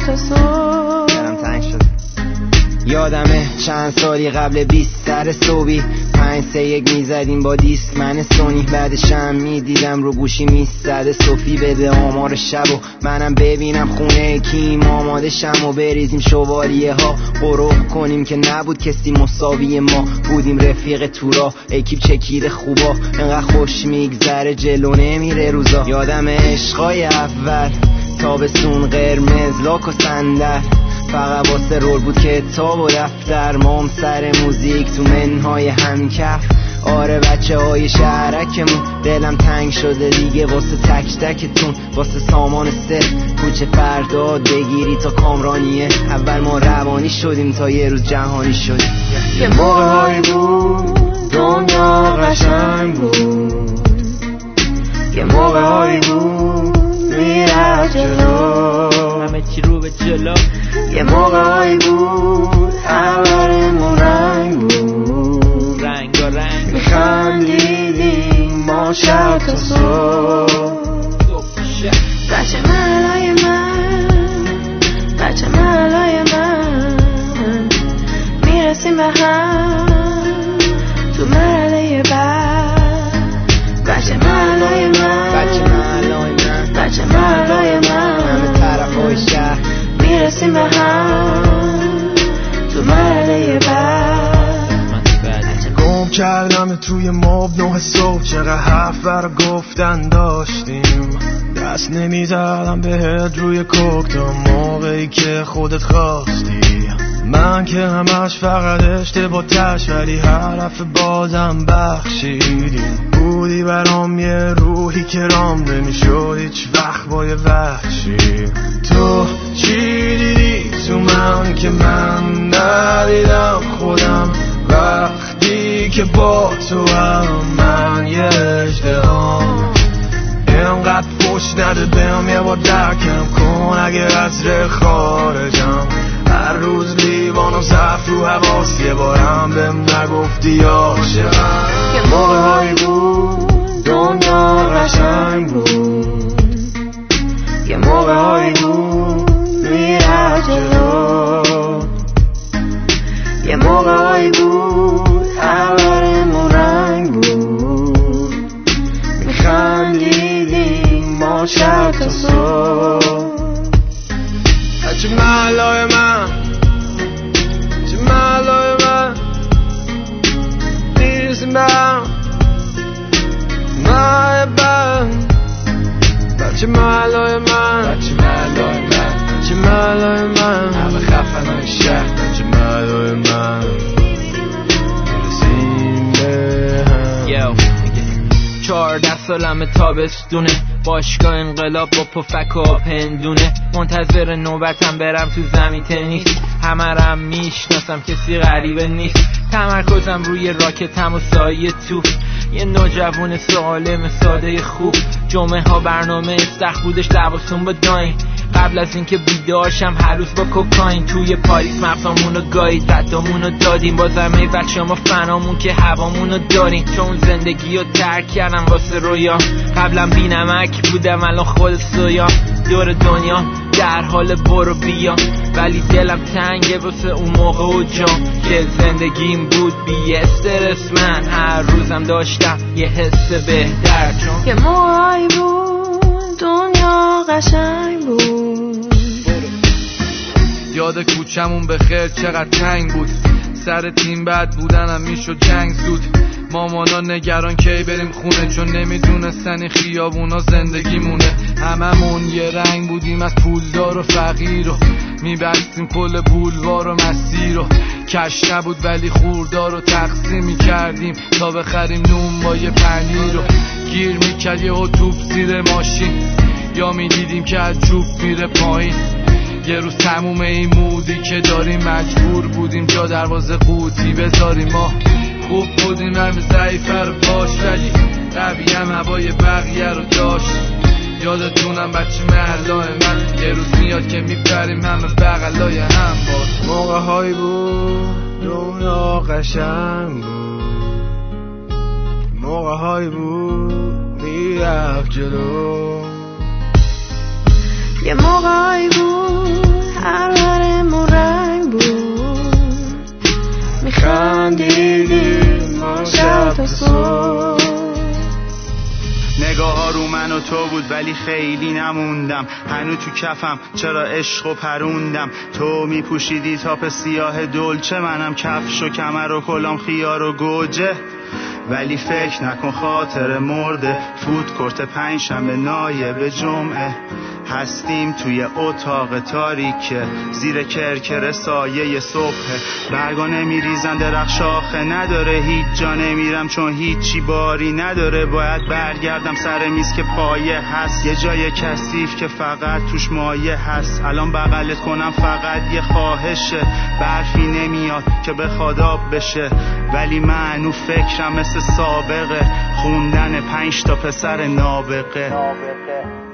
تا صبح. دلم تنگ شد. یادمه چند سالی قبل 20 سر صبحی 5-3-1 میزدیم با دیسک من سونی. بعدشم میدیدم رو گوشی میستده صوفی بده آمار شب و منم ببینم خونه کیم آماده شم و بریزیم شوالیه ها قروق کنیم که نبود کسی مساوی ما بودیم رفیق تورا اکیپ چکیده خوبا انقدر خوش میگذره جلو نمیره روزا. یادم عشقای اول تابستون قرمز لاک و صندل فقط واسه رول بود کتاب و دفتر مام سر موزیک تو منهای همکف. آره بچه های شهرکمون دلم تنگ شده دیگه واسه تک تکتون واسه سامان کوچه فرداد بگیری تا کامرانیه. اول ما روانی شدیم تا یه روز جهانی شدیم. یه موقعی بود دنیا قشنگ بود یه موقعی بود میره جلو همه چی رو به جلو. یه موقعی بود اولمون رنگ بود رنگ و رنگ میخندیدیم ما شب تا صبح. بچه محلای من بچه محلای من میرسیم به هم تو محله بعد. بچه محلای من بچه محلای من بچه محلای من همه طرفای شهر میرسیم به هم تو محله بعد. گم کردم توی ماب 9 صبح چقدر حرف برا گفتن داشتیم دست نمیزدم بهت روی کوک تا موقعی که خودت خواستی. من که همش فقط اشتباه تش ولی حرف بازم بخشیدیم. بودی برام یه روحی که رام نمیشد هیچ وقت با یه وحشی. تو چی دیدی تو من که من ندیدم خودم وقتی که با تو هم من یه اجتهام اینقدر فوش نده بهم یه بار درکم کن اگه از ره خارجم. هر روز لیوان و صف رو حواس یه بارم بهم نگفتی عاشقم. یه موقعی بود دنیا قشنگ بود یه موقعی بود میره جلو یه موقعی بود اولمون رنگ بود میخندیدیم ما شب تا صبح. بچه محلای من بچه محلای من میرسیم به هم بچه محلای من بچه محلای من بچه محلای من همه خفنای شهر بچه محلای من میرسیم به هم. 14 سالمه تابستونه باشگاه انقلاب با پفک و پندونه منتظر نوبتم برم تو زمین تنیس. همه رم میشناسم کسی غریبه نیست تمرکزم روی راکتم و سایه توپ. یه نوجوان سالم ساده خوب جمعه ها برنامه استخ بودش لباسون با داین. قبل از اینکه بیدارشم هر روز با کوکاین توی پاریس مغزامونو گایید ردامونو دادیم بازم ای بچه ما فنامون که هوامونو داریم. چون زندگی رو ترک کردم واسه رویا قبلا بی نمک بودم الان خود سویا. دور دنیا در حال برو بیا ولی دلم تنگه واسه اون موقع و جان که زندگیم بود بی استرس. من هر روزم داشتم یه حس بهتر چون یه موقعی بود دنیا قشنگ بود. یاد کوچمون به خیر چقدر تنگ بود سر تیم بعد بودنم میشد جنگ زود. مامانا نگران کی بریم خونه چون نمیدونستن این خیابونا زندگیمونه. هممون یه رنگ بودیم از پولدار و فقیر و میبستیم کل بولوار و مسیر و کش نبود ولی خوردار و تقسیم میکردیم تا بخریم نون با یه پنیر و گیر میکرد یه توپ زیر ماشین یا میدیدیم که از جوب میره پایین. یه روز تموم این مودی که داریم مجبور بودیم جا دروازه قوطی بذاریم. ما خوب بودیم همه ضعیفه رو باش ولی قوی هم هوای بقیه رو داشت. یادتونم بچه محلای من یه روز میاد که میبریم همه بغلای هم باز. موقع های بود دنیا قشنگ بود موقع های بود میرفت جلو یه موقعی بود صبح. نگاه ها رو من و تو بود ولی خیلی نموندم، هنو تو کفم چرا عشق و پروندم. تو میپوشیدی تاپ سیاه دلچه، منم کفش و کمر و کلام خیار و گوجه. ولی فکر نکن خاطر مرده، فوت کرت پنجشنبه نایب جمعه. هستیم توی اتاق تاریکه، زیر کرکر سایه صبحه. برگا نمیریزن درخت شاخه نداره، هیچ جا نمیرم چون هیچی باری نداره. باید برگردم سر میز که پایه هست، یه جای کثیف که فقط توش مایه هست. الان بغلت کنم فقط یه خواهشه، برفی نمیاد که بخواد آب بشه. ولی منو فکرم مثل سابقه، خوندن 5 تا پسر نابغه.